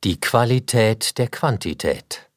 Die Qualität der Quantität.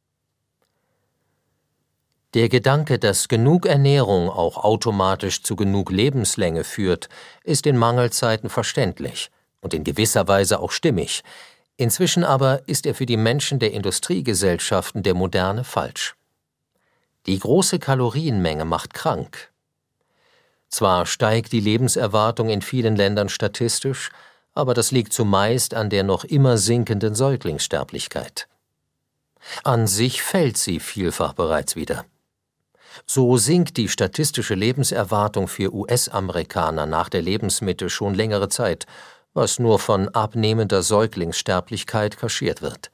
Der Gedanke, dass genug Ernährung auch automatisch zu genug Lebenslänge führt, ist in Mangelzeiten verständlich und in gewisser Weise auch stimmig. Inzwischen aber ist er für die Menschen der Industriegesellschaften der Moderne falsch. Die große Kalorienmenge macht krank. Zwar steigt die Lebenserwartung in vielen Ländern statistisch, aber das liegt zumeist an der noch immer sinkenden Säuglingssterblichkeit. An sich fällt sie vielfach bereits wieder. So sinkt die statistische Lebenserwartung für US-Amerikaner nach der Lebensmitte schon längere Zeit, was nur von abnehmender Säuglingssterblichkeit kaschiert wird.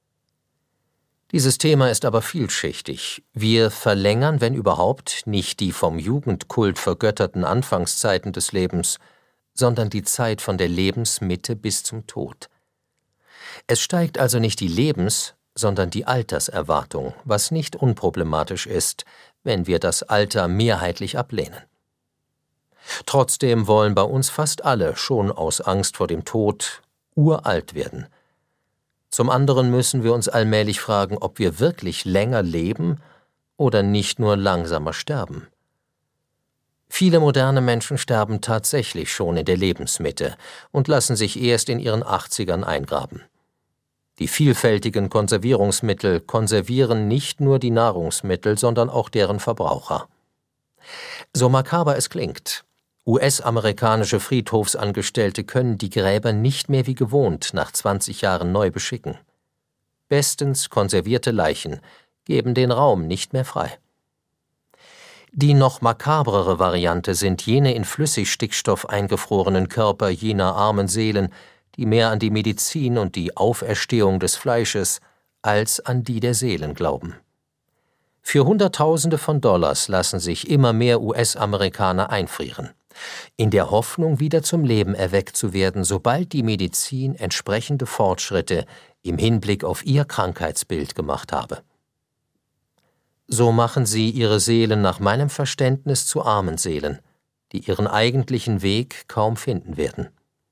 Dieses Thema ist aber vielschichtig. Wir verlängern, wenn überhaupt, nicht die vom Jugendkult vergötterten Anfangszeiten des Lebens, sondern die Zeit von der Lebensmitte bis zum Tod. Es steigt also nicht die Lebens-, sondern die Alterserwartung, was nicht unproblematisch ist, wenn wir das Alter mehrheitlich ablehnen. Trotzdem wollen bei uns fast alle schon aus Angst vor dem Tod uralt werden. Zum anderen müssen wir uns allmählich fragen, ob wir wirklich länger leben oder nicht nur langsamer sterben. Viele moderne Menschen sterben tatsächlich schon in der Lebensmitte und lassen sich erst in ihren 80ern eingraben. Die vielfältigen Konservierungsmittel konservieren nicht nur die Nahrungsmittel, sondern auch deren Verbraucher. So makaber es klingt, US-amerikanische Friedhofsangestellte können die Gräber nicht mehr wie gewohnt nach 20 Jahren neu beschicken. Bestens konservierte Leichen geben den Raum nicht mehr frei. Die noch makabrere Variante sind jene in Flüssigstickstoff eingefrorenen Körper jener armen Seelen, die mehr an die Medizin und die Auferstehung des Fleisches als an die der Seelen glauben. Für Hunderttausende von Dollars lassen sich immer mehr US-Amerikaner einfrieren, in der Hoffnung, wieder zum Leben erweckt zu werden, sobald die Medizin entsprechende Fortschritte im Hinblick auf ihr Krankheitsbild gemacht habe. So machen sie ihre Seelen nach meinem Verständnis zu armen Seelen, die ihren eigentlichen Weg kaum finden werden.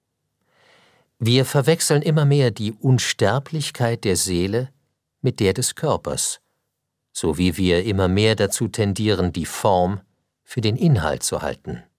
Wir verwechseln immer mehr die Unsterblichkeit der Seele mit der des Körpers, so wie wir immer mehr dazu tendieren, die Form für den Inhalt zu halten.